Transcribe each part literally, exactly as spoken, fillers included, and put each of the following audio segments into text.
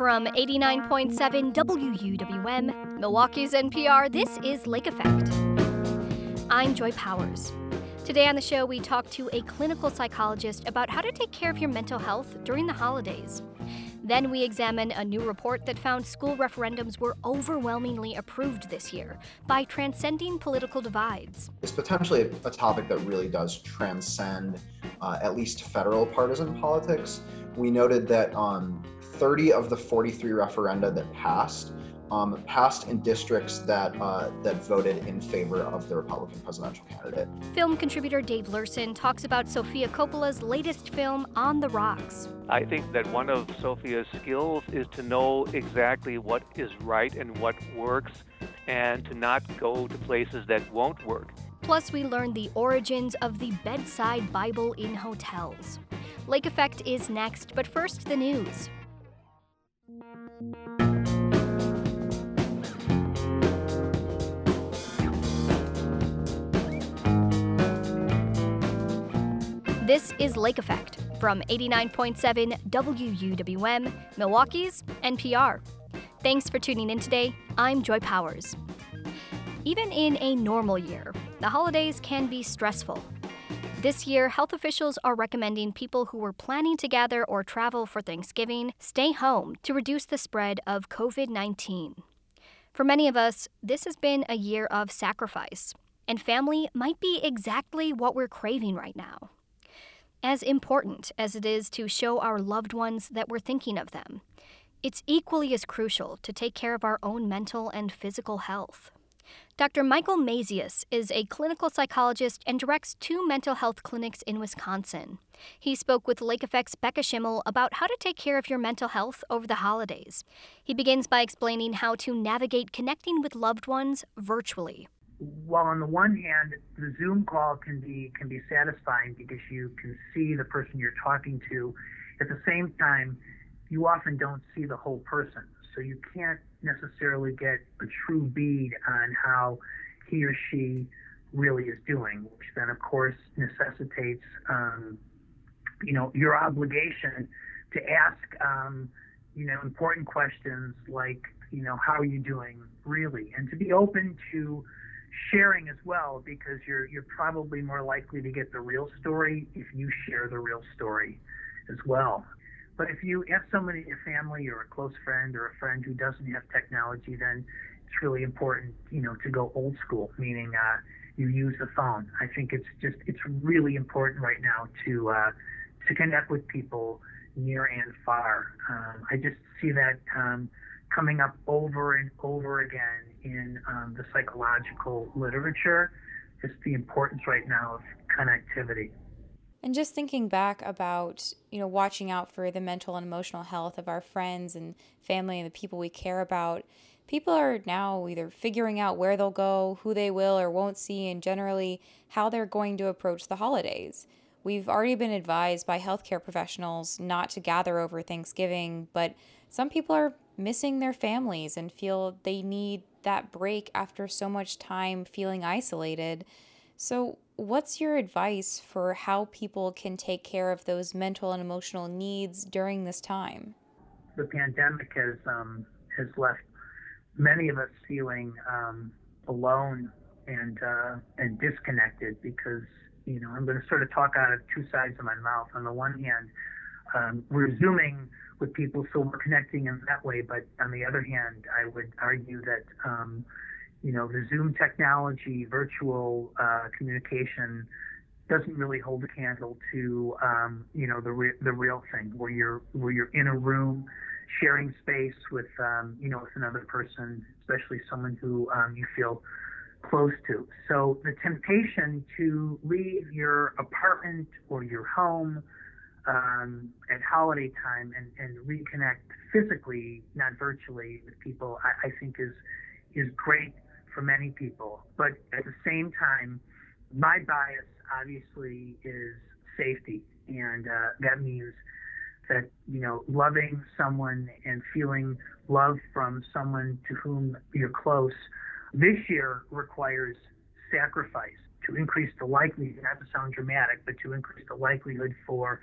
From eighty-nine point seven W U W M, Milwaukee's N P R, this is Lake Effect. I'm Joy Powers. Today on the show, we talk to a clinical psychologist about how to take care of your mental health during the holidays. Then we examine a new report that found school referendums were overwhelmingly approved this year by transcending political divides. It's potentially a, a topic that really does transcend uh, at least federal partisan politics. We noted that um, thirty of the forty-three referenda that passed Um, passed in districts that uh, that voted in favor of the Republican presidential candidate. Film contributor Dave Lurson talks about Sofia Coppola's latest film, On the Rocks. I think that one of Sofia's skills is to know exactly what is right and what works, and to not go to places that won't work. Plus, we learn the origins of the bedside Bible in hotels. Lake Effect is next, but first, the news. This is Lake Effect from eighty-nine point seven W U W M, Milwaukee's N P R. Thanks for tuning in today. I'm Joy Powers. Even in a normal year, the holidays can be stressful. This year, health officials are recommending people who were planning to gather or travel for Thanksgiving stay home to reduce the spread of covid nineteen. For many of us, this has been a year of sacrifice, and family might be exactly what we're craving right now. As important as it is to show our loved ones that we're thinking of them, it's equally as crucial to take care of our own mental and physical health. Doctor Michael Mazius is a clinical psychologist and directs two mental health clinics in Wisconsin. He spoke with Lake Effect's Becca Schimmel about how to take care of your mental health over the holidays. He begins by explaining how to navigate connecting with loved ones virtually. While on the one hand, the Zoom call can be can be satisfying because you can see the person you're talking to, at the same time, you often don't see the whole person. So you can't necessarily get a true bead on how he or she really is doing, which then, of course, necessitates, um, you know, your obligation to ask, um, you know, important questions like, you know, how are you doing really? And to be open to sharing as well, because you're you're probably more likely to get the real story if you share the real story as well. But if you have someone in your family or a close friend or a friend who doesn't have technology, then it's really important, you know, to go old school, meaning uh, you use the phone. I think it's just it's really important right now to uh, to connect with people near and far. Um, I just see that um, coming up over and over again in um, the psychological literature, just the importance right now of connectivity. And just thinking back about, you know, watching out for the mental and emotional health of our friends and family and the people we care about, people are now either figuring out where they'll go, who they will or won't see, and generally how they're going to approach the holidays. We've already been advised by healthcare professionals not to gather over Thanksgiving, but some people are missing their families and feel they need that break after so much time feeling isolated. So what's your advice for how people can take care of those mental and emotional needs during this time? The pandemic has um, has left many of us feeling um, alone and uh, and disconnected because, you know, I'm going to sort of talk out of two sides of my mouth. On the one hand, um, we're Zooming with people, so we're connecting in that way. But on the other hand, I would argue that, um, you know, the Zoom technology, virtual uh, communication doesn't really hold a candle to, um, you know, the re- the real thing, where you're where you're in a room, sharing space with, um, you know, with another person, especially someone who um, you feel close to. So the temptation to leave your apartment or your home um, at holiday time and, and reconnect physically, not virtually, with people, I, I think is is great for many people. But at the same time, my bias obviously is safety, and uh, that means that, you know, loving someone and feeling love from someone to whom you're close this year requires sacrifice to increase the likelihood, not to sound dramatic, but to increase the likelihood for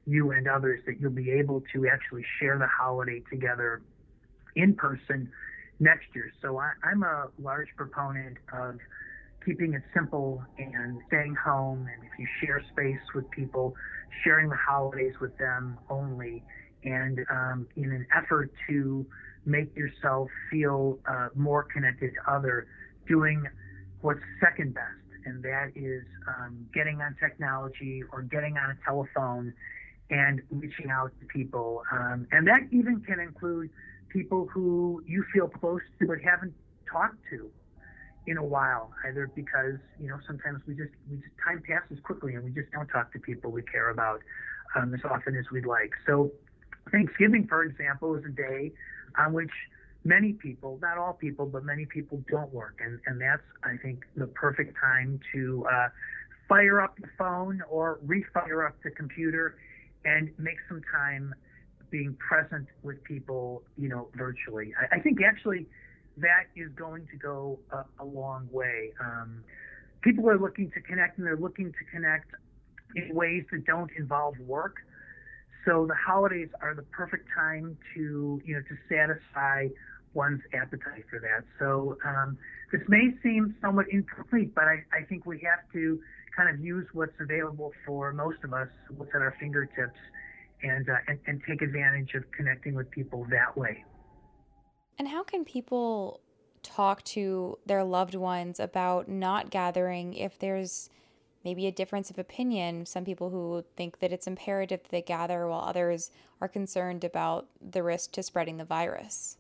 you and others that you'll be able to actually share the holiday together in person next year. So I, I'm a large proponent of keeping it simple and staying home. And if you share space with people, sharing the holidays with them only, and um, in an effort to make yourself feel uh, more connected to other, doing what's second best, and that is um, getting on technology or getting on a telephone and reaching out to people. Um, and that even can include people who you feel close to but haven't talked to in a while, either because, you know, sometimes we just, we just time passes quickly and we just don't talk to people we care about um, as often as we'd like. So Thanksgiving, for example, is a day on which many people, not all people, but many people don't work. And, and that's, I think, the perfect time to uh, fire up the phone or refire up the computer and make some time being present with people, you know, virtually. I, I think actually that is going to go a, a long way. Um, people are looking to connect, and they're looking to connect in ways that don't involve work. So the holidays are the perfect time to, you know, to satisfy one's appetite for that. So um, this may seem somewhat incomplete, but I, I think we have to kind of use what's available for most of us, what's at our fingertips, and, uh, and, and take advantage of connecting with people that way. And how can people talk to their loved ones about not gathering if there's maybe a difference of opinion? Some people who think that it's imperative that they gather, while others are concerned about the risk to spreading the virus.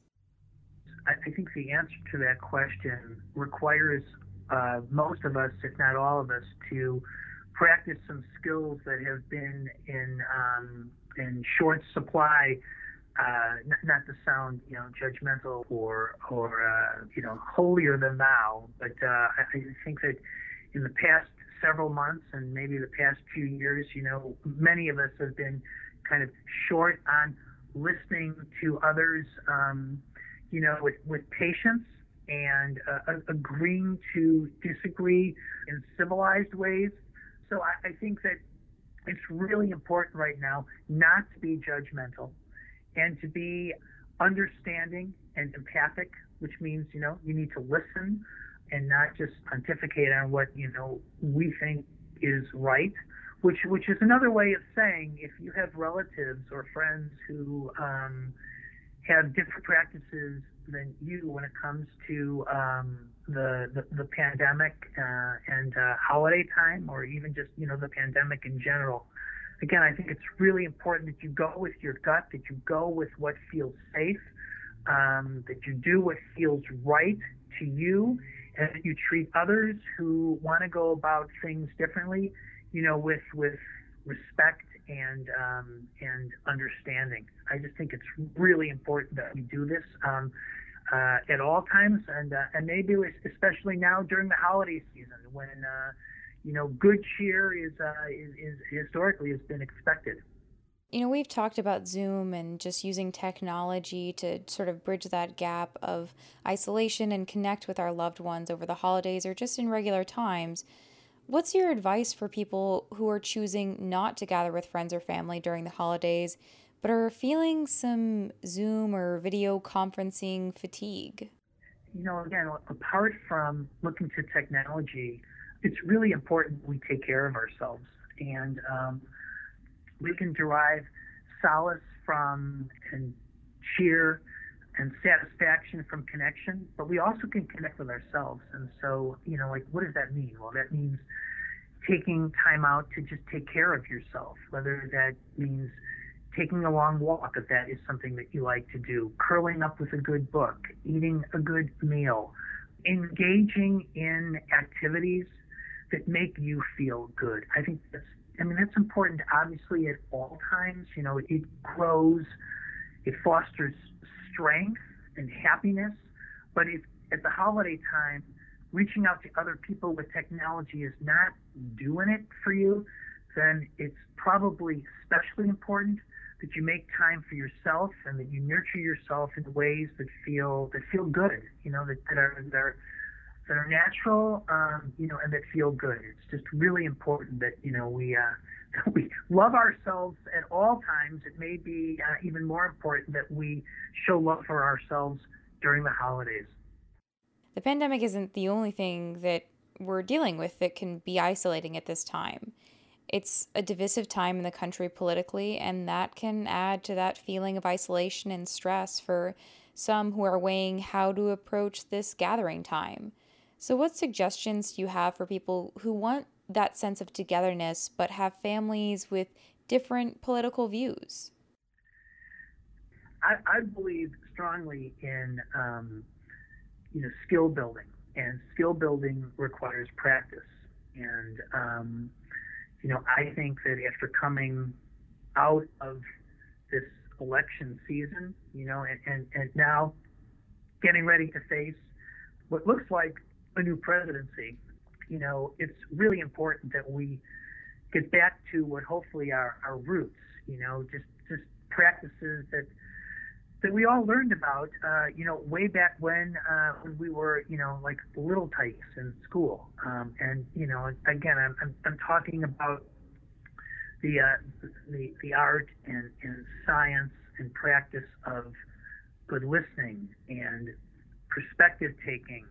I think the answer to that question requires uh, most of us, if not all of us, to practice some skills that have been in um, in short supply. Uh, not, not to sound, you know, judgmental or or uh, you know, holier than thou, but uh, I, I think that in the past several months and maybe the past few years, you know, many of us have been kind of short on listening to others, um, you know, with, with patience and uh, agreeing to disagree in civilized ways. So I, I think that it's really important right now not to be judgmental and to be understanding and empathic, which means, you know, you need to listen and not just pontificate on what, you know, we think is right, which which is another way of saying if you have relatives or friends who um, have different practices than you when it comes to um, the, the the pandemic uh, and uh, holiday time, or even just, you know, the pandemic in general. Again, I think it's really important that you go with your gut, that you go with what feels safe, um, that you do what feels right to you, and that you treat others who want to go about things differently, you know, with with respect and um, and understanding. I just think it's really important that we do this um, uh, at all times, and uh, and maybe especially now during the holiday season when uh, you know, good cheer is, uh, is is historically has been expected. You know, we've talked about Zoom and just using technology to sort of bridge that gap of isolation and connect with our loved ones over the holidays or just in regular times. What's your advice for people who are choosing not to gather with friends or family during the holidays, but are feeling some Zoom or video conferencing fatigue? You know, again, apart from looking to technology, it's really important we take care of ourselves, and um, we can derive solace from and cheer and satisfaction from connection, but we also can connect with ourselves. And so, you know, like, what does that mean? Well, that means taking time out to just take care of yourself, whether that means taking a long walk, if that is something that you like to do, curling up with a good book, eating a good meal, engaging in activities that make you feel good. I think that's, I mean, that's important, obviously, at all times. You know, it grows, it fosters strength and happiness, but if at the holiday time, reaching out to other people with technology is not doing it for you, then it's probably especially important that you make time for yourself and that you nurture yourself in ways that feel that feel good, you know, that, that are that are that are natural, um, you know, and that feel good. It's just really important that, you know, we uh, we love ourselves at all times. It may be uh, even more important that we show love for ourselves during the holidays. The pandemic isn't the only thing that we're dealing with that can be isolating at this time. It's a divisive time in the country politically, and that can add to that feeling of isolation and stress for some who are weighing how to approach this gathering time. So what suggestions do you have for people who want that sense of togetherness but have families with different political views? I, I believe strongly in um, you know, skill building, and skill building requires practice. And um, you know, I think that after coming out of this election season, you know, and, and, and now getting ready to face what looks like a new presidency, you know, it's really important that we get back to what hopefully are our roots, you know, just just practices that that we all learned about, uh, you know, way back when uh, when we were, you know, like little tykes in school. Um, and, you know, again, I'm, I'm, I'm talking about the, uh, the, the art and, and science and practice of good listening and perspective taking,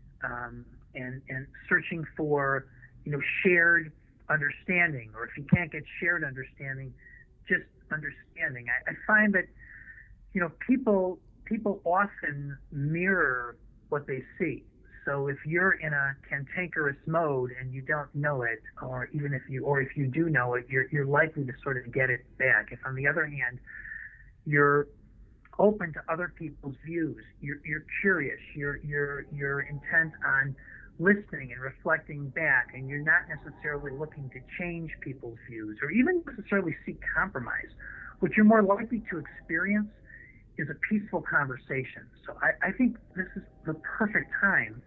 um, and, and searching for, you know, shared understanding, or if you can't get shared understanding, just understanding. I, I find that, you know, people people often mirror what they see. So if you're in a cantankerous mode and you don't know it, or even if you or if you do know it, you're you're likely to sort of get it back. If on the other hand, you're open to other people's views, you're you're curious, you're you're you're intent on listening and reflecting back, and you're not necessarily looking to change people's views or even necessarily seek compromise, what you're more likely to experience is a peaceful conversation. So I, I think this is the perfect time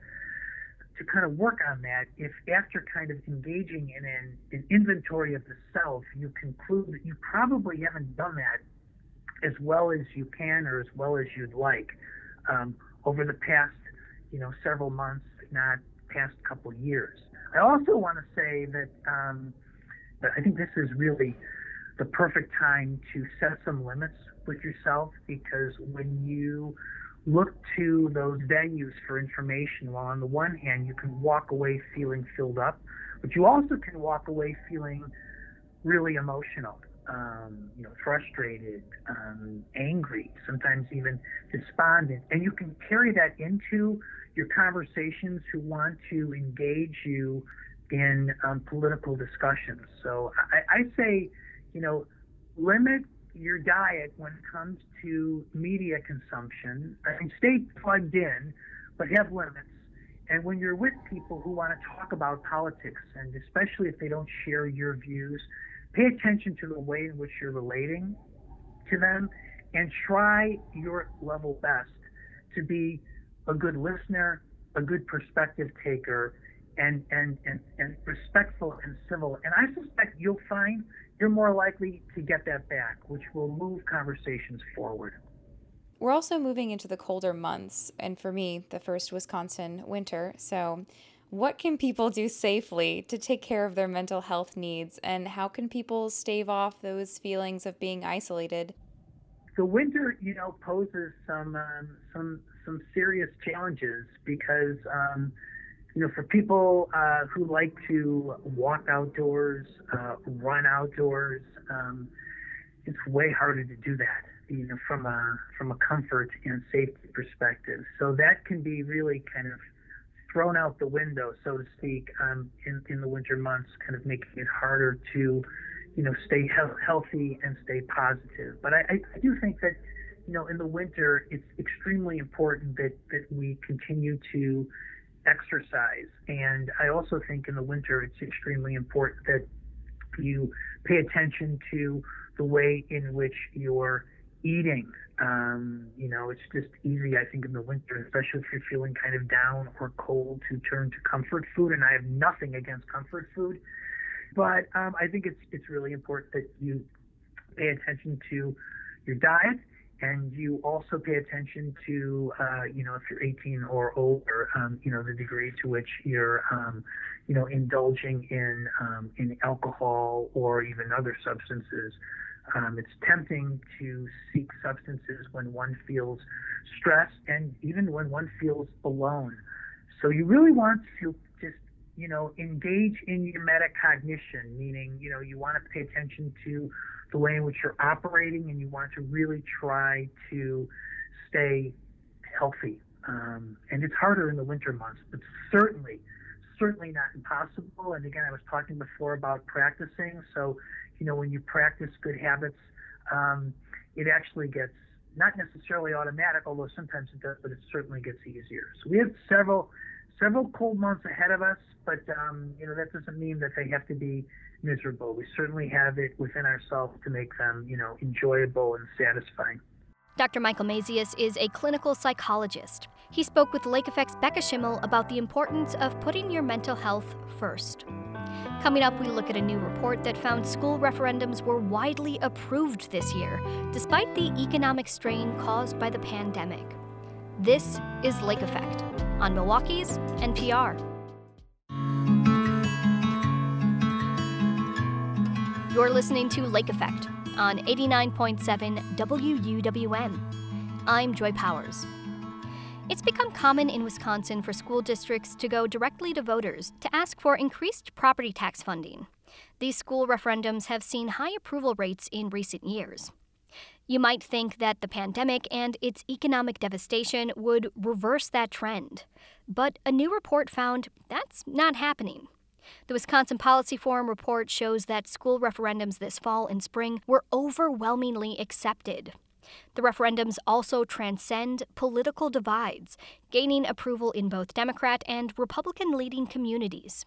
to kind of work on that. If after kind of engaging in an, an inventory of the self, you conclude that you probably haven't done that as well as you can or as well as you'd like um, over the past, you know, several months, if not past couple years. I also want to say that, um, that I think this is really the perfect time to set some limits with yourself, because when you look to those venues for information, while on the one hand you can walk away feeling filled up, but you also can walk away feeling really emotional, um, you know, frustrated, um, angry, sometimes even despondent, and you can carry that into your conversations who want to engage you in um, political discussions. So I, I say, you know, limit your diet when it comes to media consumption. I mean, stay plugged in, but have limits. And when you're with people who want to talk about politics, and especially if they don't share your views, pay attention to the way in which you're relating to them, and try your level best to be a good listener, a good perspective taker, and, and, and, and respectful and civil. And I suspect you'll find you're more likely to get that back, which will move conversations forward. We're also moving into the colder months, and for me, the first Wisconsin winter. So what can people do safely to take care of their mental health needs, and how can people stave off those feelings of being isolated? The winter, you know, poses some um, some some serious challenges because, um, you know, for people uh, who like to walk outdoors, uh, run outdoors, um, it's way harder to do that, you know, from a from a comfort and safety perspective. So that can be really kind of thrown out the window, so to speak, um, in in the winter months, kind of making it harder to, you know, stay he- healthy and stay positive. But I, I do think that, you know, in the winter, it's extremely important that that we continue to exercise. And I also think in the winter, it's extremely important that you pay attention to the way in which you're eating. Um, you know, it's just easy, I think, in the winter, especially if you're feeling kind of down or cold, to turn to comfort food. And I have nothing against comfort food, but um, I think it's it's really important that you pay attention to your diet and you also pay attention to, uh, you know, if you're eighteen or older, um, you know, the degree to which you're, um, you know, indulging in um, in alcohol or even other substances. Um, it's tempting to seek substances when one feels stressed and even when one feels alone. So you really want to just, you know, engage in your metacognition, meaning, you know, you want to pay attention to the way in which you're operating, and you want to really try to stay healthy. Um, and it's harder in the winter months, but certainly, certainly not impossible. And again, I was talking before about practicing. So, you know, when you practice good habits, um, it actually gets not necessarily automatic, although sometimes it does, but it certainly gets easier. So we have several, several cold months ahead of us, but, um, you know, that doesn't mean that they have to be miserable. We certainly have it within ourselves to make them, you know, enjoyable and satisfying. Doctor Michael Mazias is a clinical psychologist. He spoke with Lake Effect's Becca Schimmel about the importance of putting your mental health first. Coming up, we look at a new report that found school referendums were widely approved this year, despite the economic strain caused by the pandemic. This is Lake Effect on Milwaukee's N P R. You're listening to Lake Effect on eighty-nine point seven W U W M. I'm Joy Powers. It's become common in Wisconsin for school districts to go directly to voters to ask for increased property tax funding. These school referendums have seen high approval rates in recent years. You might think that the pandemic and its economic devastation would reverse that trend, but a new report found that's not happening. The Wisconsin Policy Forum report shows that school referendums this fall and spring were overwhelmingly accepted. The referendums also transcend political divides, gaining approval in both Democrat and Republican-leading communities.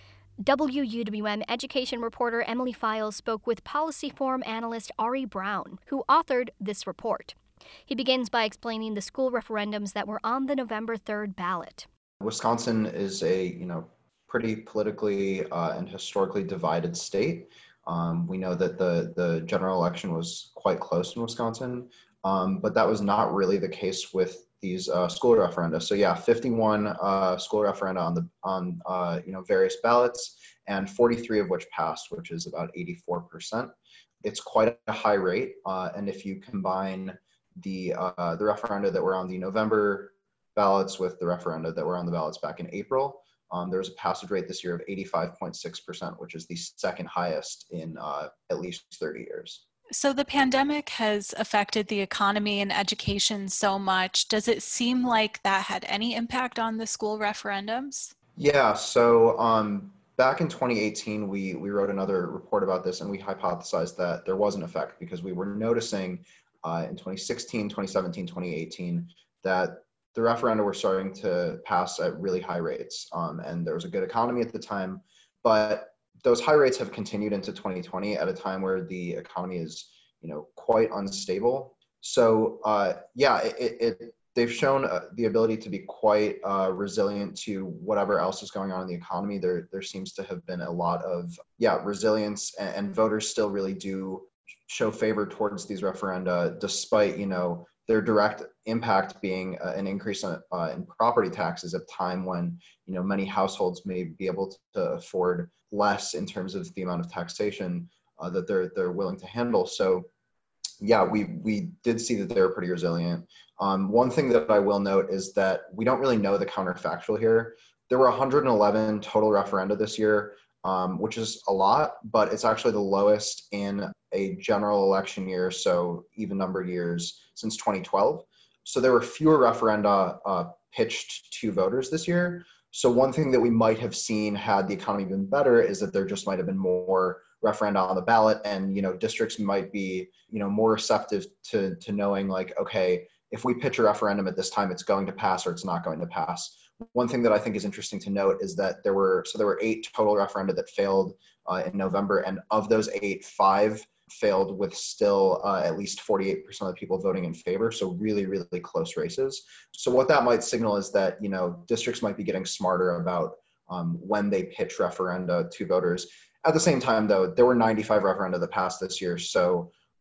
W U W M education reporter Emily Files spoke with Policy Forum analyst Ari Brown, who authored this report. He begins by explaining the school referendums that were on the November third ballot. Wisconsin is a, you know, pretty politically uh, and historically divided state. Um, we know that the, the general election was quite close in Wisconsin, um, but that was not really the case with these uh, school referenda. So yeah, fifty-one uh, school referenda on the on uh, you know various ballots, and forty-three of which passed, which is about eighty-four percent. It's quite a high rate, uh, and if you combine the uh, the referenda that were on the November ballots with the referenda that were on the ballots back in April, Um, there was a passage rate this year of eighty-five point six percent, which is the second highest in uh, at least thirty years. So the pandemic has affected the economy and education so much. Does it seem like that had any impact on the school referendums? Yeah, so um, back in twenty eighteen, we, we wrote another report about this, and we hypothesized that there was an effect because we were noticing uh, in twenty sixteen, twenty seventeen, twenty eighteen that the referenda were starting to pass at really high rates, um, and there was a good economy at the time, but those high rates have continued into twenty twenty at a time where the economy is, you know, quite unstable. So uh, yeah, it, it they've shown uh, the ability to be quite uh, resilient to whatever else is going on in the economy. There there seems to have been a lot of yeah resilience, and, and voters still really do show favor towards these referenda, despite, you know, their direct impact being uh, an increase in, uh, in property taxes at a time when, you know, many households may be able to afford less in terms of the amount of taxation uh, that they're they're willing to handle. So, yeah, we we did see that they were pretty resilient. Um, one thing that I will note is that we don't really know the counterfactual here. There were one hundred eleven total referenda this year, um, which is a lot, but it's actually the lowest in a general election year, so even numbered years, since twenty twelve. So there were fewer referenda uh, pitched to voters this year. So one thing that we might have seen had the economy been better is that there just might have been more referenda on the ballot, and, you know, districts might be, you know, more receptive to, to knowing, like, okay, if we pitch a referendum at this time, it's going to pass or it's not going to pass. One thing that I think is interesting to note is that there were, so there were eight total referenda that failed uh, in November, and of those eight, five failed with still uh, at least forty-eight percent of the people voting in favor. So really, really close races. So what that might signal is that, you know, districts might be getting smarter about um, when they pitch referenda to voters. At the same time, though, there were ninety-five referenda that passed this year. So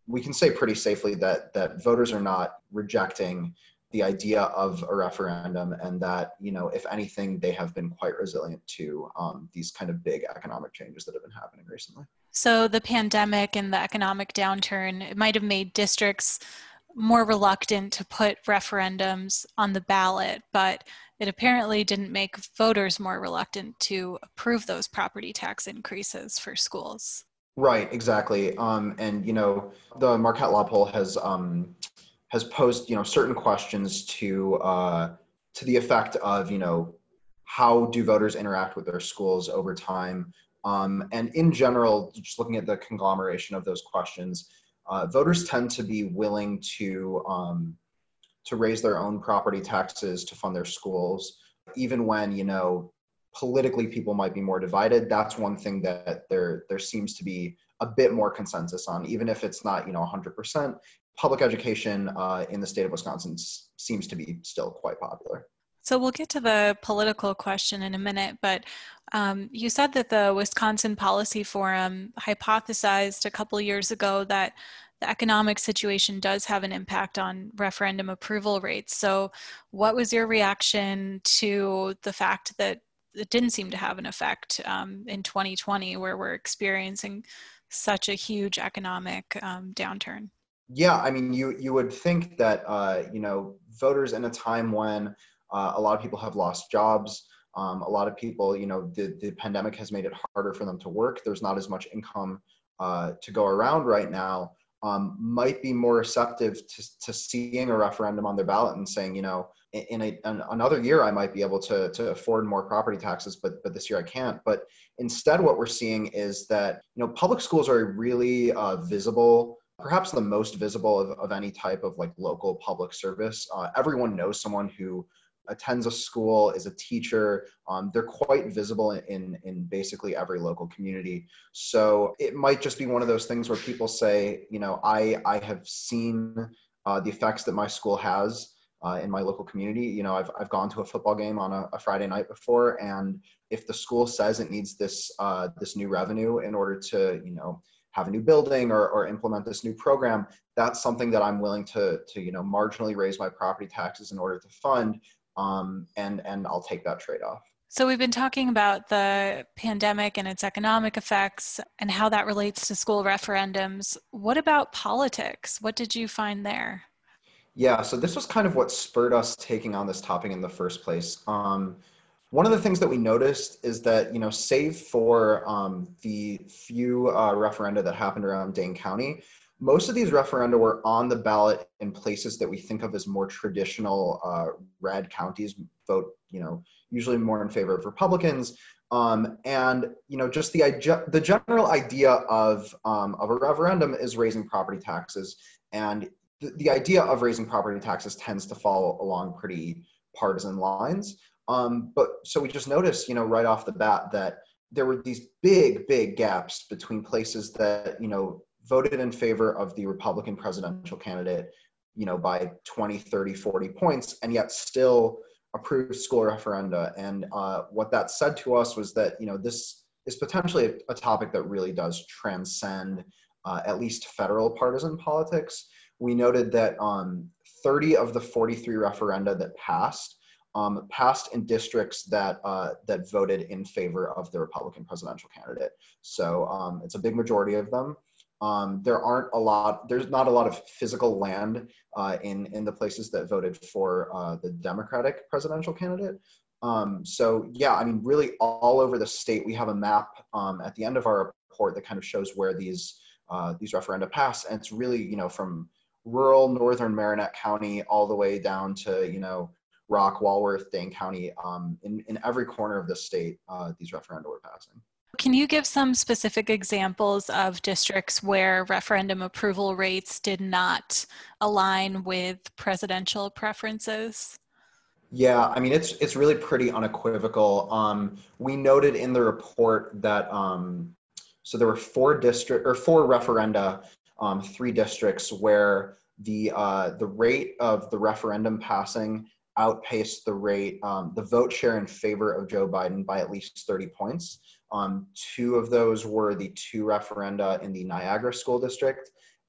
we can say pretty safely that that voters are not rejecting the idea of a referendum, and that, you know, if anything, they have been quite resilient to um, these kind of big economic changes that have been happening recently. So the pandemic and the economic downturn, it might have made districts more reluctant to put referendums on the ballot, but it apparently didn't make voters more reluctant to approve those property tax increases for schools. Right, exactly. Um, and, you know, the Marquette Law Poll has um, has posed, you know, certain questions to uh, to the effect of, you know, how do voters interact with their schools over time? Um, and in general, just looking at the conglomeration of those questions, uh, voters tend to be willing to um, to raise their own property taxes to fund their schools, even when, you know, politically people might be more divided. That's one thing that there there seems to be a bit more consensus on, even if it's not, you know, one hundred percent. Public education uh, in the state of Wisconsin s- seems to be still quite popular. So we'll get to the political question in a minute, but um, you said that the Wisconsin Policy Forum hypothesized a couple years ago that the economic situation does have an impact on referendum approval rates. So what was your reaction to the fact that it didn't seem to have an effect um, in twenty twenty, where we're experiencing such a huge economic um, downturn? Yeah, I mean, you you would think that uh, you know, voters in a time when uh, a lot of people have lost jobs, um, a lot of people, you know, the the pandemic has made it harder for them to work. There's not as much income uh, to go around right now. Um, might be more receptive to to seeing a referendum on their ballot and saying, you know, in, in a, an, another year I might be able to to afford more property taxes, but but this year I can't. But instead, what we're seeing is that, you know, public schools are a really uh, visible, perhaps the most visible of, of any type of like local public service. Uh, everyone knows someone who attends a school, is a teacher. Um, they're quite visible in, in basically every local community. So it might just be one of those things where people say, you know, I, I have seen uh, the effects that my school has uh, in my local community. You know, I've, I've gone to a football game on a, a Friday night before, and if the school says it needs this, uh, this new revenue in order to, you know, have a new building or, or implement this new program, that's something that I'm willing to, to, you know, marginally raise my property taxes in order to fund, um, and, and I'll take that trade-off. So we've been talking about the pandemic and its economic effects and how that relates to school referendums. What about politics? What did you find there? Yeah, so this was kind of what spurred us taking on this topic in the first place. Um, One of the things that we noticed is that, you know, save for um, the few uh, referenda that happened around Dane County, most of these referenda were on the ballot in places that we think of as more traditional uh, red counties, vote, you know, usually more in favor of Republicans. Um, and, you know, just the, the general idea of, um, of a referendum is raising property taxes. And the, the idea of raising property taxes tends to fall along pretty partisan lines. Um, but so we just noticed, you know, right off the bat that there were these big, big gaps between places that, you know, voted in favor of the Republican presidential candidate, you know, by twenty, thirty, forty points, and yet still approved school referenda. And uh, what that said to us was that, you know, this is potentially a, a topic that really does transcend uh, at least federal partisan politics. We noted that um, thirty of the forty-three referenda that passed Um, passed in districts that uh, that voted in favor of the Republican presidential candidate. So um, it's a big majority of them. Um, there aren't a lot, there's not a lot of physical land uh, in, in the places that voted for uh, the Democratic presidential candidate. Um, so yeah, I mean, really all over the state, we have a map um, at the end of our report that kind of shows where these uh, these referenda pass. And it's really, you know, from rural northern Marinette County all the way down to, you know, Rock, Walworth, Dane County, um, in, in every corner of the state, uh, these referenda were passing. Can you give some specific examples of districts where referendum approval rates did not align with presidential preferences? Yeah, I mean, it's it's really pretty unequivocal. Um, we noted in the report that, um, so there were four district or four referenda, um, three districts where the uh, the rate of the referendum passing outpaced the rate, um, the vote share in favor of Joe Biden by at least thirty points. Um, two of those were the two referenda in the Niagara School District,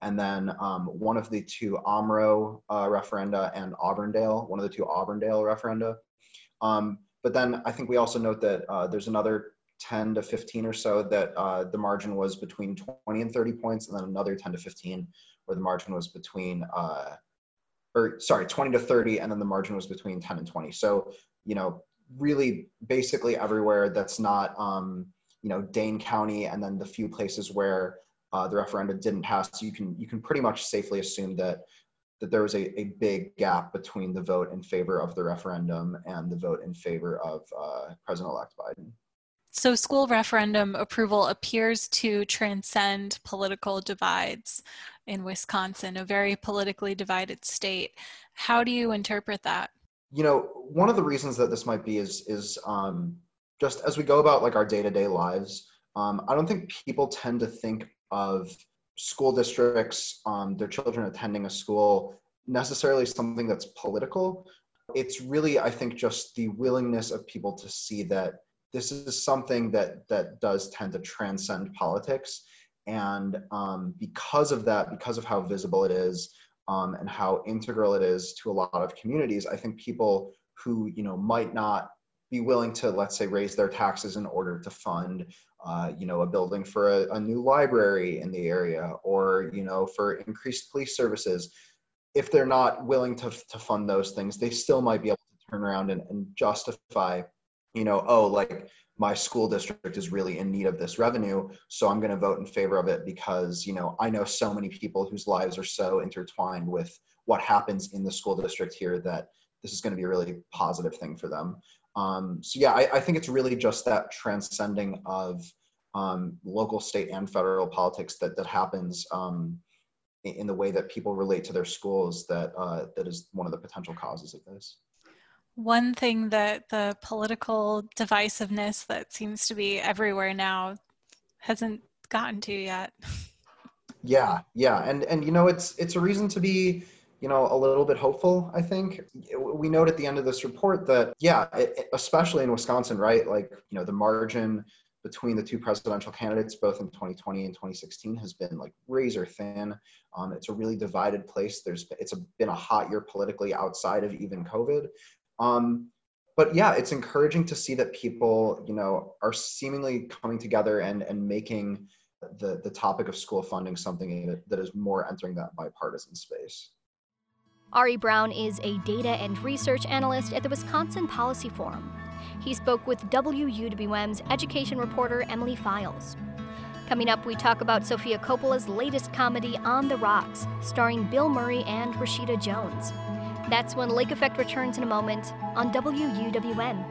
and then um, one of the two Omro uh, referenda and Auburndale, one of the two Auburndale referenda. Um, but then I think we also note that uh, there's another ten to fifteen or so that uh, the margin was between twenty and thirty points, and then another ten to fifteen where the margin was between, uh, or sorry, twenty to thirty, and then the margin was between ten and twenty. So, you know, really basically everywhere that's not, um, you know, Dane County, and then the few places where uh, the referendum didn't pass, you can you can pretty much safely assume that that there was a, a big gap between the vote in favor of the referendum and the vote in favor of uh, President-elect Biden. So school referendum approval appears to transcend political divides in Wisconsin, a very politically divided state. How do you interpret that? You know, one of the reasons that this might be is, is um, just as we go about like our day-to-day lives, um, I don't think people tend to think of school districts, um, their children attending a school, necessarily something that's political. It's really, I think, just the willingness of people to see that this is something that that does tend to transcend politics. And um, because of that, because of how visible it is, um, and how integral it is to a lot of communities, I think people who, you know, might not be willing to, let's say, raise their taxes in order to fund, uh, you know, a building for a, a new library in the area, or, you know, for increased police services, if they're not willing to, to fund those things, they still might be able to turn around and, and justify, you know, oh, like my school district is really in need of this revenue, so I'm going to vote in favor of it because, you know, I know so many people whose lives are so intertwined with what happens in the school district here that this is going to be a really positive thing for them. Um, so yeah, I, I think it's really just that transcending of um, local, state, and federal politics that that happens um, in, in the way that people relate to their schools that uh, that is one of the potential causes of this. One thing that the political divisiveness that seems to be everywhere now hasn't gotten to yet. Yeah, yeah, and and you know, it's it's a reason to be, you know, a little bit hopeful, I think. We note at the end of this report that, yeah, it, especially in Wisconsin, right, like, you know, the margin between the two presidential candidates, both in twenty twenty and twenty sixteen, has been like razor thin. Um, it's a really divided place. There's it's a, been a hot year politically outside of even COVID. Um, but yeah, it's encouraging to see that people, you know, are seemingly coming together and and making the the topic of school funding something that, that is more entering that bipartisan space. Ari Brown is a data and research analyst at the Wisconsin Policy Forum. He spoke with W U W M's education reporter Emily Files. Coming up, we talk about Sofia Coppola's latest comedy, On the Rocks, starring Bill Murray and Rashida Jones. That's when Lake Effect returns in a moment on W U W M.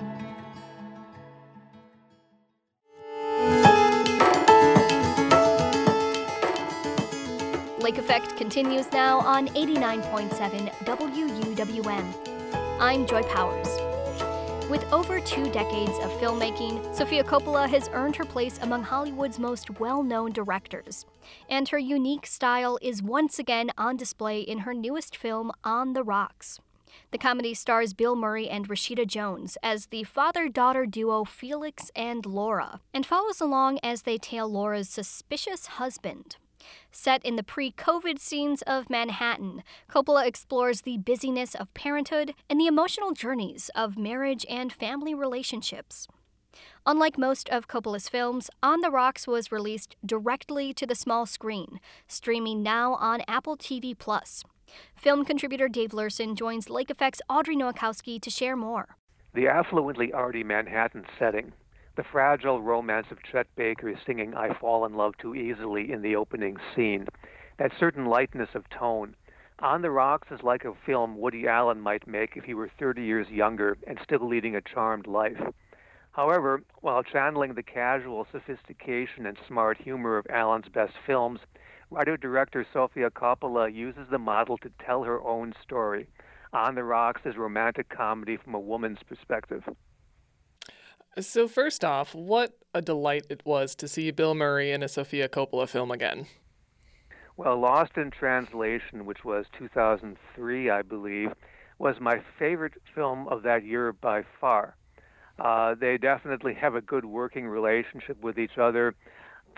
Lake Effect continues now on eighty-nine point seven W U W M. I'm Joy Powers. With over two decades of filmmaking, Sofia Coppola has earned her place among Hollywood's most well-known directors. And her unique style is once again on display in her newest film, On the Rocks. The comedy stars Bill Murray and Rashida Jones as the father-daughter duo Felix and Laura, and follows along as they tail Laura's suspicious husband. Set in the pre-COVID scenes of Manhattan, Coppola explores the busyness of parenthood and the emotional journeys of marriage and family relationships. Unlike most of Coppola's films, On the Rocks was released directly to the small screen, streaming now on Apple T V plus. Film contributor Dave Lurson joins Lake Effect's Audrey Nowakowski to share more. The affluently arty Manhattan setting, the fragile romance of Chet Baker singing I Fall in Love Too Easily in the opening scene, that certain lightness of tone. On the Rocks is like a film Woody Allen might make if he were thirty years younger and still leading a charmed life. However, while channeling the casual sophistication and smart humor of Allen's best films, writer-director Sofia Coppola uses the model to tell her own story. On the Rocks is romantic comedy from a woman's perspective. So first off, what a delight it was to see Bill Murray in a Sofia Coppola film again. Well, Lost in Translation, which was two thousand three, I believe, was my favorite film of that year by far. Uh, they definitely have a good working relationship with each other.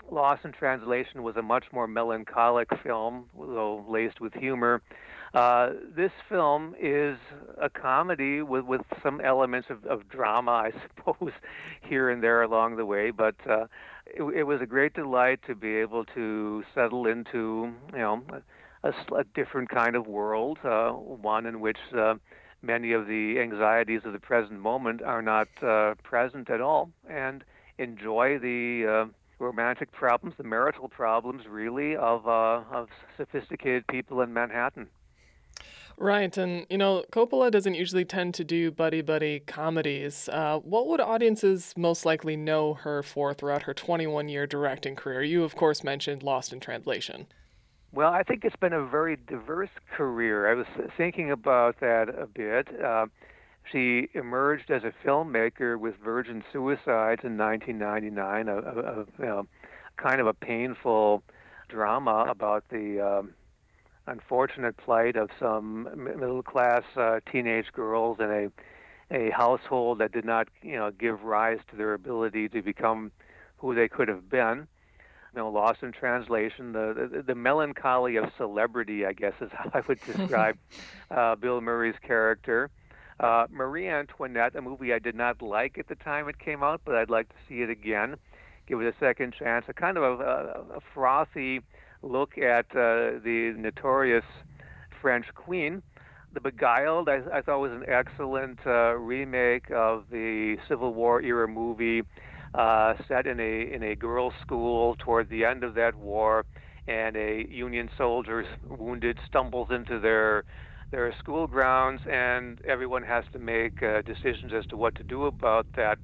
Lost in Translation was a much more melancholic film, though laced with humor. Uh, this film is a comedy with, with some elements of, of drama, I suppose, here and there along the way. But uh, it, it was a great delight to be able to settle into, you know, a, a, a different kind of world, uh, one in which uh, many of the anxieties of the present moment are not uh, present at all, and enjoy the uh, romantic problems, the marital problems, really, of uh, of sophisticated people in Manhattan. Right, and you know, Coppola doesn't usually tend to do buddy-buddy comedies. Uh, what would audiences most likely know her for throughout her twenty-one-year directing career? You, of course, mentioned Lost in Translation. Well, I think it's been a very diverse career. I was thinking about that a bit. Uh, she emerged as a filmmaker with Virgin Suicides in nineteen ninety-nine, a, a, a you know, kind of a painful drama about the um, unfortunate plight of some middle-class uh, teenage girls in a a household that did not, you know, give rise to their ability to become who they could have been. You know, Lost in Translation, the, the the melancholy of celebrity, I guess, is how I would describe uh, Bill Murray's character. Uh, Marie Antoinette, a movie I did not like at the time it came out, but I'd like to see it again, give it a second chance. A kind of a, a, a frothy look at uh, the notorious French queen. The Beguiled, I, I thought was an excellent uh, remake of the Civil War era movie. Uh, set in a in a girls' school toward the end of that war, and a Union soldier wounded stumbles into their their school grounds, and everyone has to make uh, decisions as to what to do about that.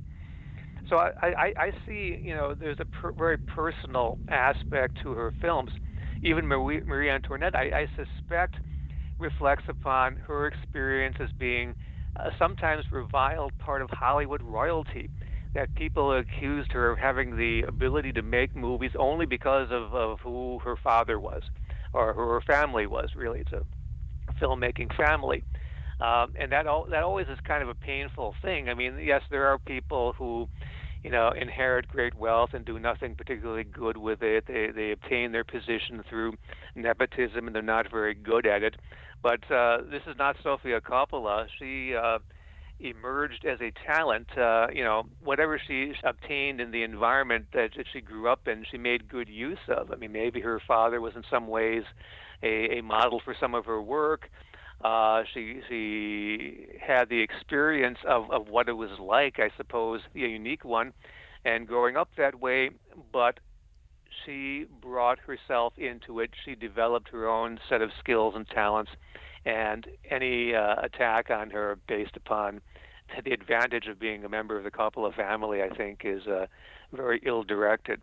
So I, I, I see, you know, there's a per, very personal aspect to her films. Even Marie, Marie Antoinette, I, I suspect, reflects upon her experience as being a sometimes reviled part of Hollywood royalty. That people accused her of having the ability to make movies only because of, of who her father was, or who her family was. Really, it's a filmmaking family, um, and that al- that always is kind of a painful thing. I mean, yes, there are people who, you know, inherit great wealth and do nothing particularly good with it. They they obtain their position through nepotism, and they're not very good at it. But uh, this is not Sofia Coppola. She uh, emerged as a talent. Uh, you know, whatever she obtained in the environment that she grew up in, she made good use of. I mean, maybe her father was in some ways a, a model for some of her work. Uh, she she had the experience of, of what it was like, I suppose, a unique one, and growing up that way, but she brought herself into it. She developed her own set of skills and talents, and any uh, attack on her based upon the advantage of being a member of the Coppola family, I think, is uh, very ill-directed.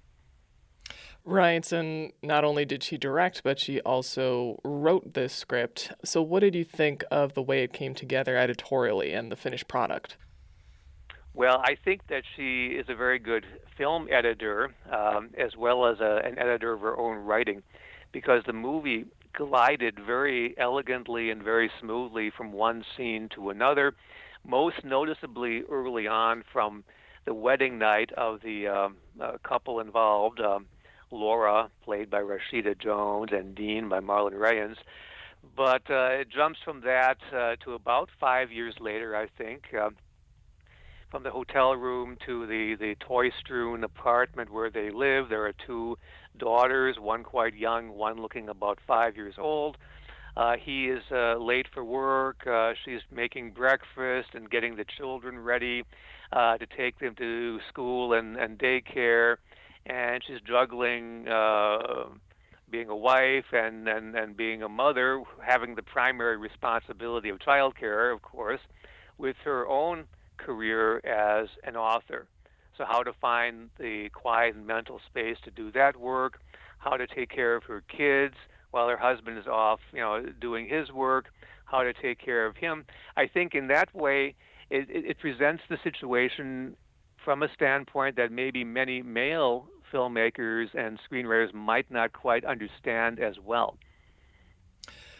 Right, and not only did she direct, but she also wrote this script. So what did you think of the way it came together editorially and the finished product? Well, I think that she is a very good film editor, um, as well as a, an editor of her own writing, because the movie glided very elegantly and very smoothly from one scene to another, most noticeably early on from the wedding night of the um, uh, couple involved, um, Laura, played by Rashida Jones, and Dean by Marlon Wayans. But uh, it jumps from that uh, to about five years later, I think, uh, from the hotel room to the, the toy-strewn apartment where they live. There are two daughters, one quite young, one looking about five years old. Uh, he is uh, late for work. Uh, she's making breakfast and getting the children ready uh, to take them to school and, and daycare. And she's juggling uh, being a wife and, and, and being a mother, having the primary responsibility of childcare, of course, with her own career as an author. So how to find the quiet and mental space to do that work, how to take care of her kids while her husband is off, you know, doing his work, how to take care of him. I think in that way, it, it, it presents the situation from a standpoint that maybe many male filmmakers and screenwriters might not quite understand as well.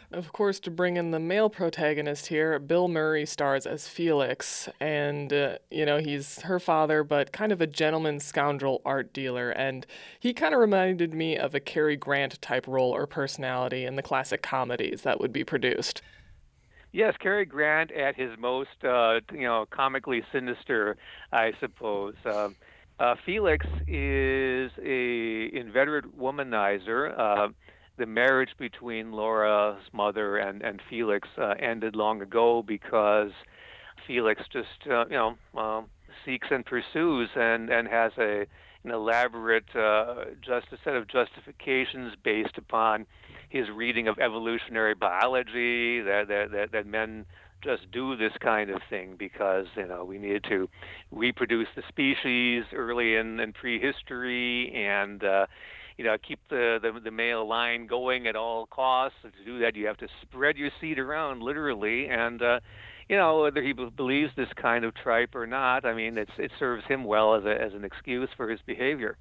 Of course, to bring in the male protagonist here, Bill Murray stars as Felix, and, uh, you know, he's her father, but kind of a gentleman scoundrel art dealer, and he kind of reminded me of a Cary Grant type role or personality in the classic comedies that would be produced. Yes, Cary Grant at his most, uh, you know, comically sinister, I suppose. Uh, uh, Felix is a inveterate womanizer. Uh, the marriage between Laura's mother and, and Felix uh, ended long ago because Felix just, uh, you know, uh, seeks and pursues and, and has a an elaborate uh, just a set of justifications based upon his reading of evolutionary biology, that, that, that, that men just do this kind of thing because, you know, we needed to reproduce the species early in, in prehistory and, uh, you know, keep the, the, the male line going at all costs. To do that, you have to spread your seed around, literally, and, uh, you know, whether he b- believes this kind of tripe or not, I mean, it's, it serves him well as, a, as an excuse for his behavior.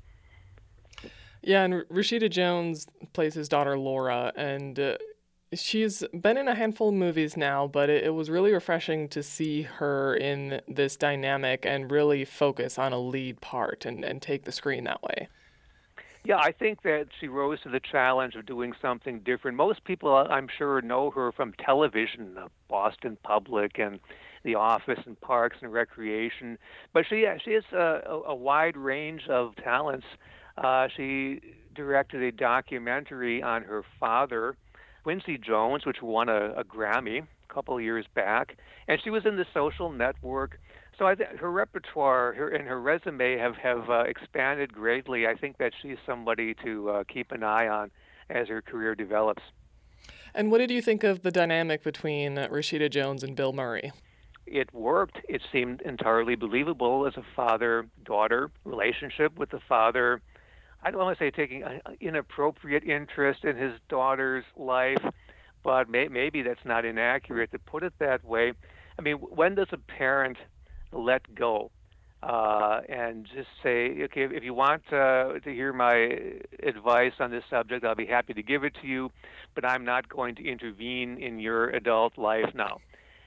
Yeah, and Rashida Jones plays his daughter Laura, and uh, she's been in a handful of movies now, but it, it was really refreshing to see her in this dynamic and really focus on a lead part and, and take the screen that way. Yeah, I think that she rose to the challenge of doing something different. Most people, I'm sure, know her from television, the Boston Public and The Office and Parks and Recreation, but she she has a, a wide range of talents. Uh, she directed a documentary on her father, Quincy Jones, which won a, a Grammy a couple of years back, and she was in The Social Network. So I th- her repertoire her, and her resume have, have uh, expanded greatly. I think that she's somebody to uh, keep an eye on as her career develops. And what did you think of the dynamic between Rashida Jones and Bill Murray? It worked. It seemed entirely believable as a father-daughter relationship with the father. I don't want to say taking an inappropriate interest in his daughter's life, but may, maybe that's not inaccurate to put it that way. I mean, when does a parent let go uh, and just say, okay, if you want uh, to hear my advice on this subject, I'll be happy to give it to you, but I'm not going to intervene in your adult life now.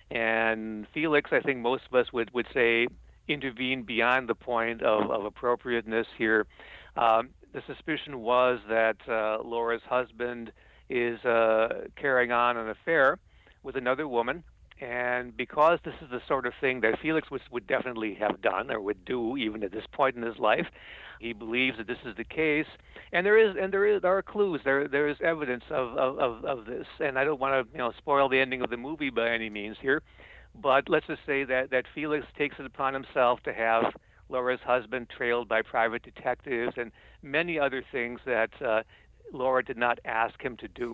And Felix, I think most of us would, would say, intervene beyond the point of, of appropriateness here. Um, the suspicion was that uh, Laura's husband is uh, carrying on an affair with another woman. And because this is the sort of thing that Felix was, would definitely have done or would do even at this point in his life, he believes that this is the case. And there is, and there is, there are clues. There, there is evidence of, of, of, of this. And I don't want to, you know, spoil the ending of the movie by any means here, but let's just say that that Felix takes it upon himself to have Laura's husband trailed by private detectives and many other things that uh, Laura did not ask him to do.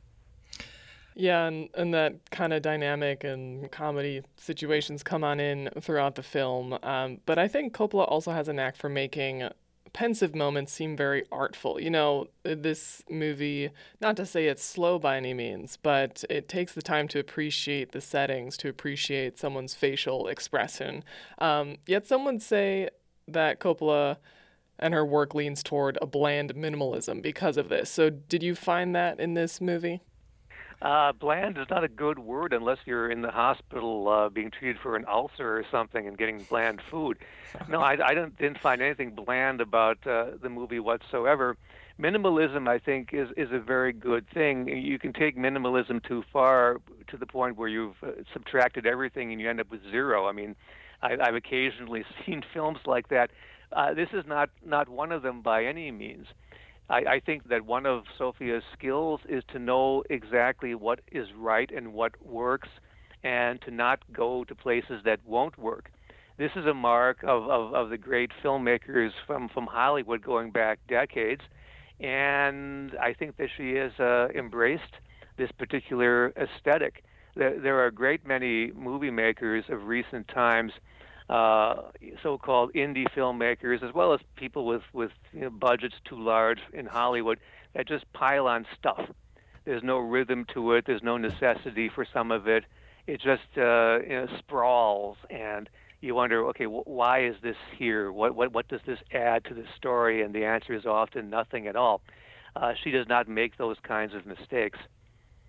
Yeah, and, and that kind of dynamic and comedy situations come on in throughout the film. Um, but I think Coppola also has a knack for making pensive moments seem very artful. You know, this movie, not to say it's slow by any means, but it takes the time to appreciate the settings, to appreciate someone's facial expression. Um, yet some would say that Coppola and her work leans toward a bland minimalism because of this. So did you find that in this movie? Uh, bland is not a good word unless you're in the hospital uh, being treated for an ulcer or something and getting bland food. No, I, I didn't, didn't find anything bland about uh, the movie whatsoever. Minimalism, I think, is, is a very good thing. You can take minimalism too far to the point where you've uh, subtracted everything and you end up with zero. I mean, I, I've occasionally seen films like that. Uh, this is not, not one of them by any means. I, I think that one of Sophia's skills is to know exactly what is right and what works and to not go to places that won't work. This is a mark of, of, of the great filmmakers from, from Hollywood going back decades, and I think that she has uh, embraced this particular aesthetic. There, there are a great many movie makers of recent times, Uh, so-called indie filmmakers, as well as people with, with you know, budgets too large in Hollywood, that just pile on stuff. There's no rhythm to it. There's no necessity for some of it. It just uh, you know, sprawls, and you wonder, okay, wh- why is this here? What, what, what does this add to the story? And the answer is often nothing at all. Uh, she does not make those kinds of mistakes.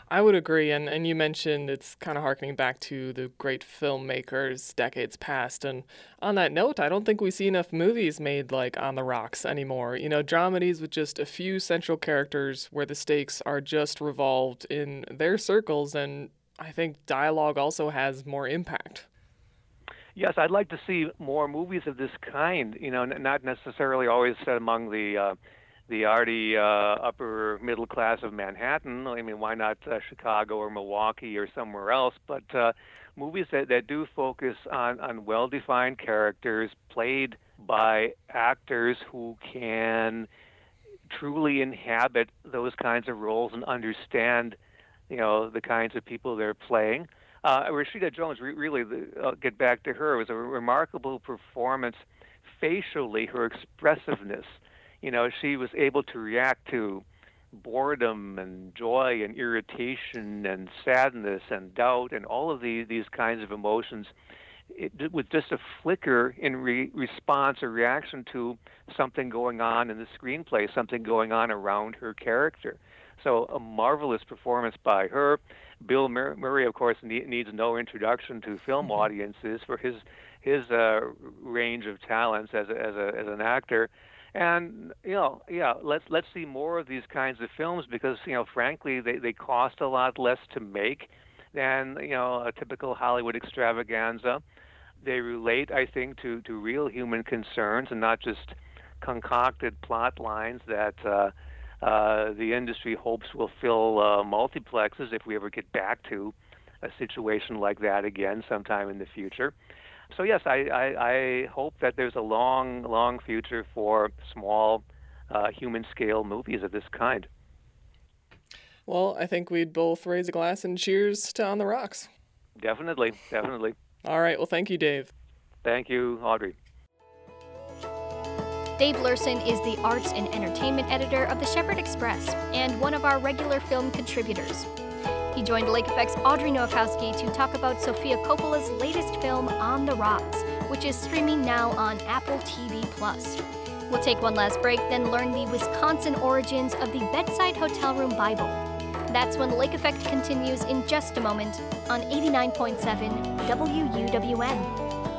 I would agree. And, and you mentioned it's kind of harkening back to the great filmmakers decades past. And on that note, I don't think we see enough movies made like On the Rocks anymore. You know, dramedies with just a few central characters where the stakes are just revolved in their circles. And I think dialogue also has more impact. Yes, I'd like to see more movies of this kind, you know, n- not necessarily always set among the uh, the arty uh, upper middle class of Manhattan. I mean, why not uh, Chicago or Milwaukee or somewhere else? But uh, movies that, that do focus on, on well-defined characters played by actors who can truly inhabit those kinds of roles and understand, you know, the kinds of people they're playing. Uh, Rashida Jones, re- really, I'll get back to her, it was a remarkable performance facially, her expressiveness. You know, she was able to react to boredom and joy and irritation and sadness and doubt and all of these, these kinds of emotions it, with just a flicker in re- response or reaction to something going on in the screenplay, something going on around her character. So a marvelous performance by her. Bill Mur- Murray, of course, ne- needs no introduction to film audiences for his his uh, range of talents as a, as a, as an actor. And you know, yeah, let's let's see more of these kinds of films because you know, frankly, they, they cost a lot less to make than you know a typical Hollywood extravaganza. They relate, I think, to, to real human concerns and not just concocted plot lines that uh, uh, the industry hopes will fill uh, multiplexes if we ever get back to a situation like that again sometime in the future. So yes, I, I, I hope that there's a long, long future for small uh, human-scale movies of this kind. Well, I think we'd both raise a glass and cheers to On the Rocks. Definitely, definitely. All right, well, thank you, Dave. Thank you, Audrey. Dave Lurson is the arts and entertainment editor of the Shepherd Express and one of our regular film contributors. He joined Lake Effect's Audrey Nowakowski to talk about Sofia Coppola's latest film, On the Rocks, which is streaming now on Apple T V plus. We'll take one last break, then learn the Wisconsin origins of the Bedside Hotel Room Bible. That's when Lake Effect continues in just a moment on eighty-nine point seven W U W M.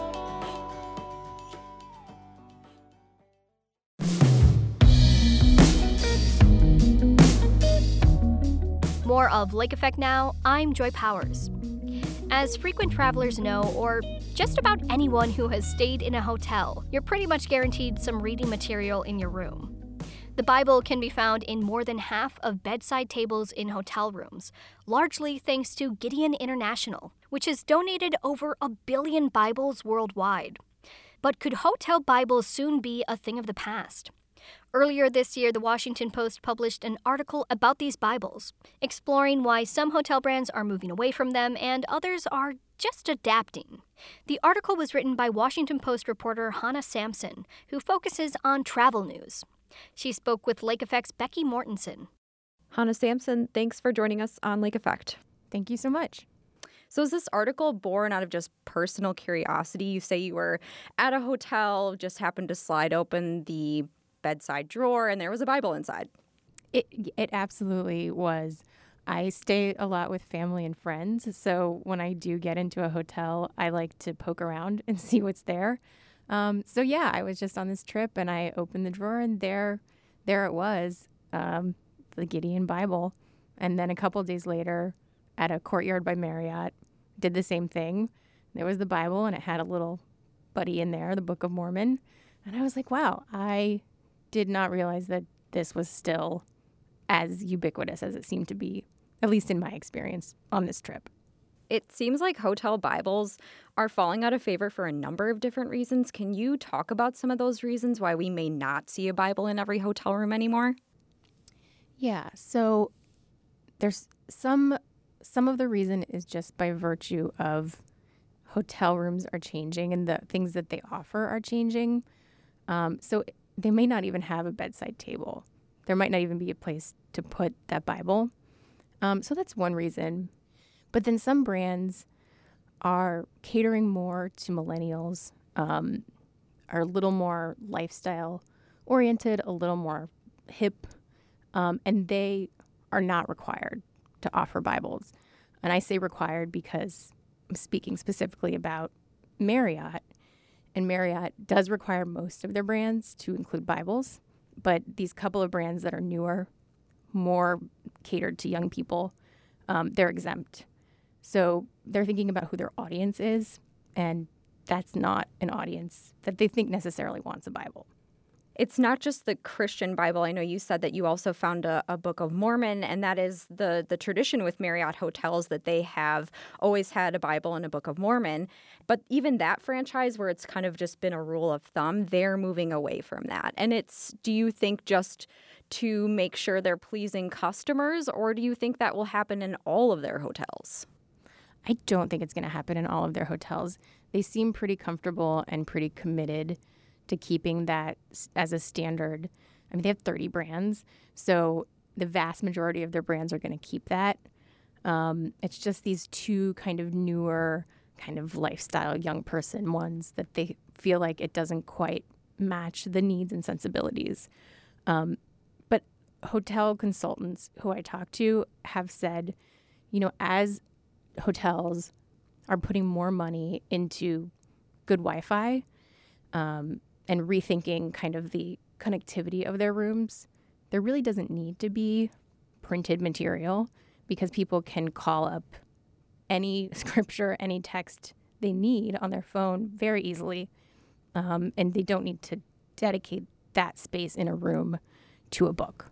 More of Lake Effect now. I'm Joy Powers. As frequent travelers know, or just about anyone who has stayed in a hotel, you're pretty much guaranteed some reading material in your room. The Bible can be found in more than half of bedside tables in hotel rooms, largely thanks to Gideon International, which has donated over a billion Bibles worldwide. But could hotel Bibles soon be a thing of the past? Earlier this year, the Washington Post published an article about these Bibles, exploring why some hotel brands are moving away from them and others are just adapting. The article was written by Washington Post reporter Hannah Sampson, who focuses on travel news. She spoke with Lake Effect's Becky Mortensen. Hannah Sampson, thanks for joining us on Lake Effect. Thank you so much. So is this article born out of just personal curiosity? You say you were at a hotel, just happened to slide open the bedside drawer, and there was a Bible inside. It it absolutely was. I stay a lot with family and friends, so when I do get into a hotel, I like to poke around and see what's there. Um, so yeah, I was just on this trip, and I opened the drawer, and there, there it was, um, the Gideon Bible. And then a couple days later, at a Courtyard by Marriott, did the same thing. There was the Bible, and it had a little buddy in there, the Book of Mormon. And I was like, wow, I did not realize that this was still as ubiquitous as it seemed to be, at least in my experience on this trip. It seems like hotel Bibles are falling out of favor for a number of different reasons. Can you talk about some of those reasons why we may not see a Bible in every hotel room anymore? Yeah, so there's some some of the reason is just by virtue of hotel rooms are changing and the things that they offer are changing. Um, so they may not even have a bedside table. There might not even be a place to put that Bible. Um, so that's one reason. But then some brands are catering more to millennials, um, are a little more lifestyle oriented, a little more hip, um, and they are not required to offer Bibles. And I say required because I'm speaking specifically about Marriott. And Marriott does require most of their brands to include Bibles, but these couple of brands that are newer, more catered to young people, um, they're exempt. So they're thinking about who their audience is, and that's not an audience that they think necessarily wants a Bible. It's not just the Christian Bible. I know you said that you also found a, a Book of Mormon, and that is the, the tradition with Marriott hotels that they have always had a Bible and a Book of Mormon. But even that franchise, where it's kind of just been a rule of thumb, they're moving away from that. And it's, do you think just to make sure they're pleasing customers, or do you think that will happen in all of their hotels? I don't think it's going to happen in all of their hotels. They seem pretty comfortable and pretty committed to keeping that as a standard. I mean, they have thirty brands, so the vast majority of their brands are going to keep that. Um, it's just these two kind of newer, kind of lifestyle young person ones that they feel like it doesn't quite match the needs and sensibilities. Um, but hotel consultants who I talk to have said, you know, as hotels are putting more money into good Wi-Fi, um, and rethinking kind of the connectivity of their rooms, there really doesn't need to be printed material because people can call up any scripture, any text they need on their phone very easily, um, and they don't need to dedicate that space in a room to a book.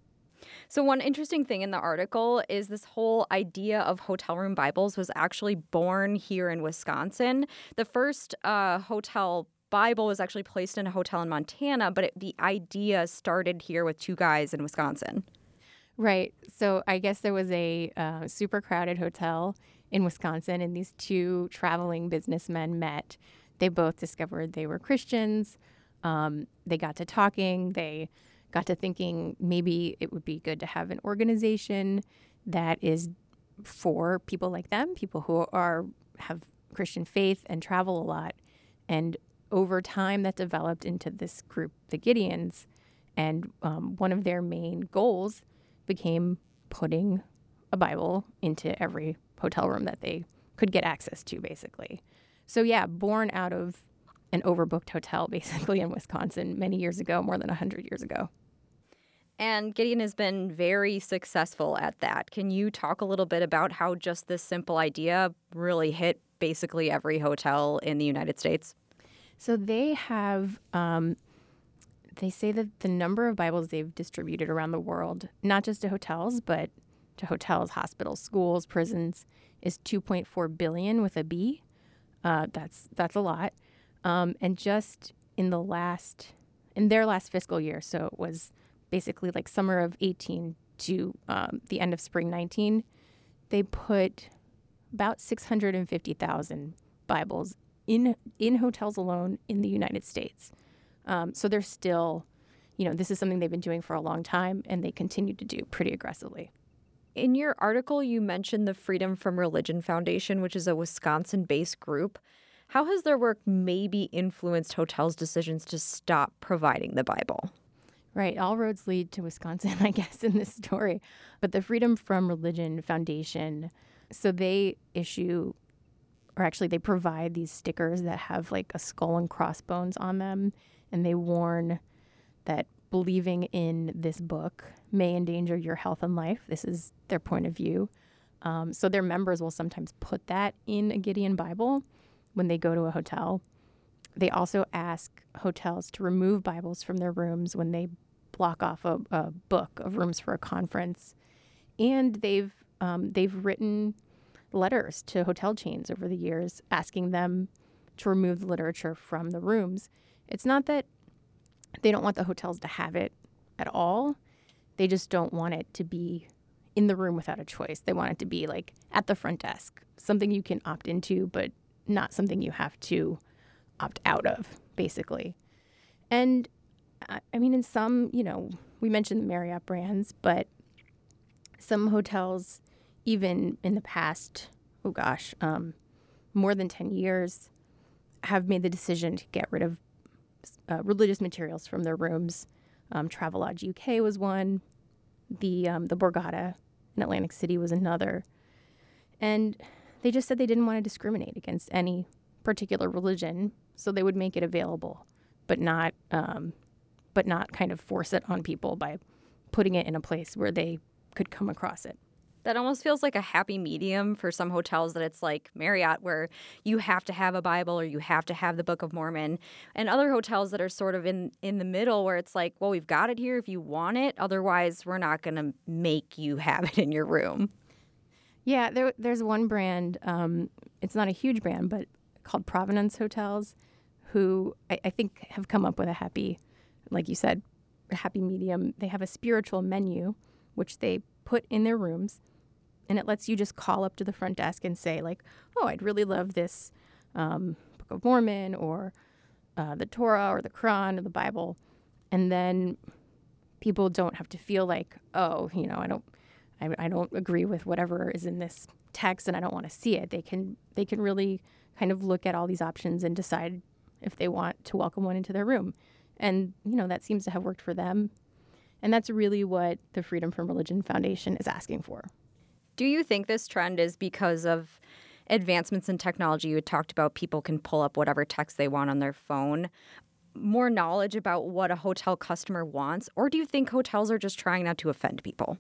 So one interesting thing in the article is this whole idea of hotel room Bibles was actually born here in Wisconsin. The first uh, hotel Bible was actually placed in a hotel in Montana, but it, the idea started here with two guys in Wisconsin. Right. So I guess there was a uh, super crowded hotel in Wisconsin, and these two traveling businessmen met. They both discovered they were Christians. Um, they got to talking. They got to thinking maybe it would be good to have an organization that is for people like them, people who are have Christian faith and travel a lot. And over time, that developed into this group, the Gideons, and um, one of their main goals became putting a Bible into every hotel room that they could get access to, basically. So yeah, born out of an overbooked hotel, basically, in Wisconsin many years ago, more than one hundred years ago. And Gideon has been very successful at that. Can you talk a little bit about how just this simple idea really hit basically every hotel in the United States? So they have, um, they say that the number of Bibles they've distributed around the world, not just to hotels, but to hotels, hospitals, schools, prisons, is two point four billion with a B. Uh, that's that's a lot. Um, and just in the last, in their last fiscal year, so it was basically like summer of eighteen to um, the end of spring nineteen, they put about six hundred fifty thousand Bibles in in hotels alone in the United States. Um, so they're still, you know, this is something they've been doing for a long time, and they continue to do pretty aggressively. In your article, you mentioned the Freedom from Religion Foundation, which is a Wisconsin-based group. How has their work maybe influenced hotels' decisions to stop providing the Bible? Right. All roads lead to Wisconsin, I guess, in this story. But the Freedom from Religion Foundation, so they issue, or actually they provide these stickers that have like a skull and crossbones on them. And they warn that believing in this book may endanger your health and life. This is their point of view. Um, so their members will sometimes put that in a Gideon Bible when they go to a hotel. They also ask hotels to remove Bibles from their rooms when they block off a, a book of rooms for a conference. And they've um, they've written letters to hotel chains over the years asking them to remove the literature from the rooms. It's not that they don't want the hotels to have it at all. They just don't want it to be in the room without a choice. They want it to be like at the front desk, something you can opt into, but not something you have to opt out of, basically. And I mean, in some, you know, we mentioned the Marriott brands, but some hotels, even in the past, oh gosh, um, more than ten years, have made the decision to get rid of uh, religious materials from their rooms. Um, Travelodge U K was one. The um, the Borgata and Atlantic City was another. And they just said they didn't want to discriminate against any particular religion, so they would make it available, but not um, but not kind of force it on people by putting it in a place where they could come across it. That almost feels like a happy medium for some hotels, that it's like Marriott, where you have to have a Bible or you have to have the Book of Mormon, and other hotels that are sort of in, in the middle, where it's like, well, we've got it here if you want it. Otherwise, we're not going to make you have it in your room. Yeah, there, there's one brand, um, it's not a huge brand, but called Provenance Hotels, who I, I think have come up with a happy, like you said, a happy medium. They have a spiritual menu, which they put in their rooms, and it lets you just call up to the front desk and say, like, oh, I'd really love this um, Book of Mormon or uh, the Torah or the Quran or the Bible. And then people don't have to feel like, oh, you know, I don't I, I don't agree with whatever is in this text and I don't want to see it. They can they can really kind of look at all these options and decide if they want to welcome one into their room. And, you know, that seems to have worked for them. And that's really what the Freedom from Religion Foundation is asking for. Do you think this trend is because of advancements in technology? You had talked about people can pull up whatever text they want on their phone. More knowledge about what a hotel customer wants? Or do you think hotels are just trying not to offend people?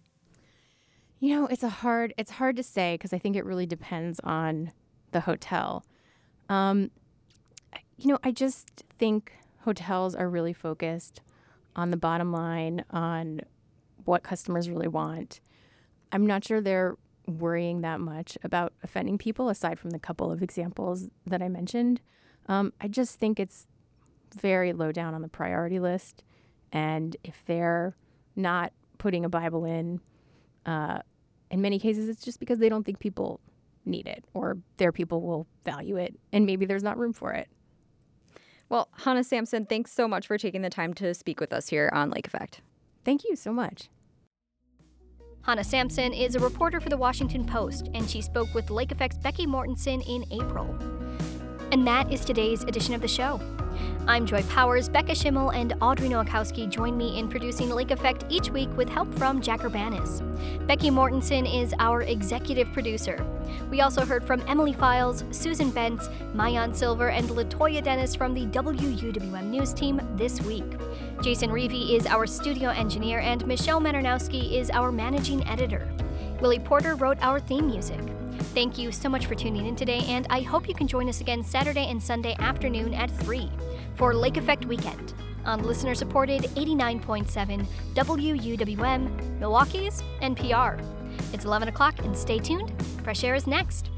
You know, it's a hard it's hard to say, because I think it really depends on the hotel. Um, you know, I just think hotels are really focused on the bottom line, on what customers really want. I'm not sure they're worrying that much about offending people, aside from the couple of examples that I mentioned. Um, I just think it's very low down on the priority list. And if they're not putting a Bible in, uh, in many cases, it's just because they don't think people need it, or their people will value it, and maybe there's not room for it. Well, Hannah Sampson, thanks so much for taking the time to speak with us here on Lake Effect. Thank you so much. Hannah Sampson is a reporter for The Washington Post, and she spoke with Lake Effect's Becky Mortensen in April. And that is today's edition of the show. I'm Joy Powers. Becca Schimmel and Audrey Nowakowski join me in producing Lake Effect each week with help from Jack Urbanis. Becky Mortensen is our executive producer. We also heard from Emily Files, Susan Bentz, Mayan Silver, and Latoya Dennis from the W U W M News team this week. Jason Reevy is our studio engineer, and Michelle Marinowski is our managing editor. Willie Porter wrote our theme music. Thank you so much for tuning in today, and I hope you can join us again Saturday and Sunday afternoon at three for Lake Effect Weekend on listener-supported eighty-nine point seven W U W M, Milwaukee's N P R. It's eleven o'clock, and stay tuned. Fresh Air is next.